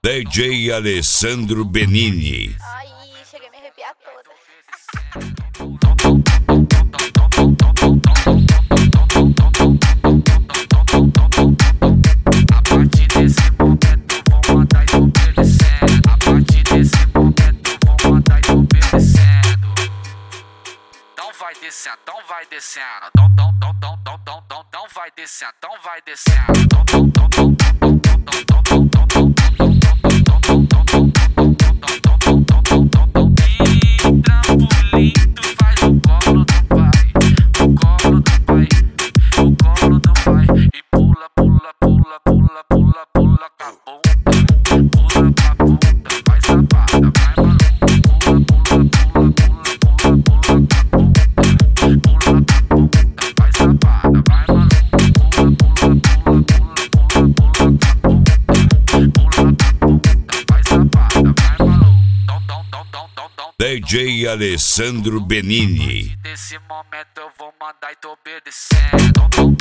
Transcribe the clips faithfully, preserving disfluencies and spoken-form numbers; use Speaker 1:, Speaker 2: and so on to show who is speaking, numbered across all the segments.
Speaker 1: D J Alessandro Benini.
Speaker 2: Ai, cheguei a me arrepiar toda.
Speaker 3: A partir desse momento vou mandar e obedecendo. A partir desse momento vou mandar e obedecendo. Então vai descendo, então vai descendo. Então, então, então, então, então, então, então, então vai descendo, então vai descendo. Então, então, então, então, então, então, então, então, então. Trampolim, tu faz o colo do pai, o colo do pai, o colo do pai. E pula, pula, pula, pula, pula, pula com a bunda, pula com a bunda, vai safada, vai maluco. Pula, pula, pula, pula, pula, pula com a bunda, pula com a bunda, vai safada, vai maluco. Pula, pula, pula, pula, pula, pula com a bunda, pula com a bunda, vai safada, vai maluco.
Speaker 1: D J Alessandro Benini.
Speaker 3: Nesse momento eu vou mandar e tô obedecendo.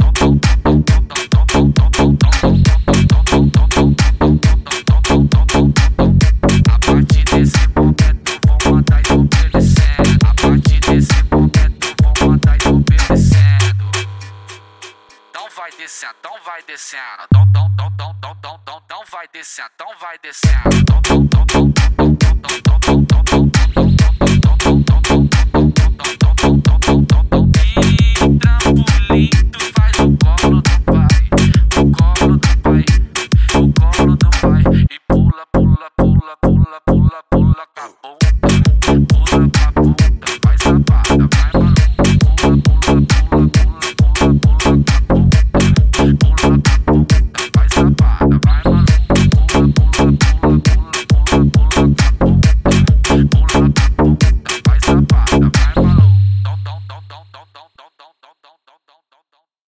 Speaker 3: A partir desse momento eu vou mandar e tô obedecendo. A partir desse momento eu vou mandar e tô obedecendo. Então vai descendo, então vai descendo. Então, então, então, então, então, então, então vai descendo, então vai descendo. Então, então, então, então, então, então, então.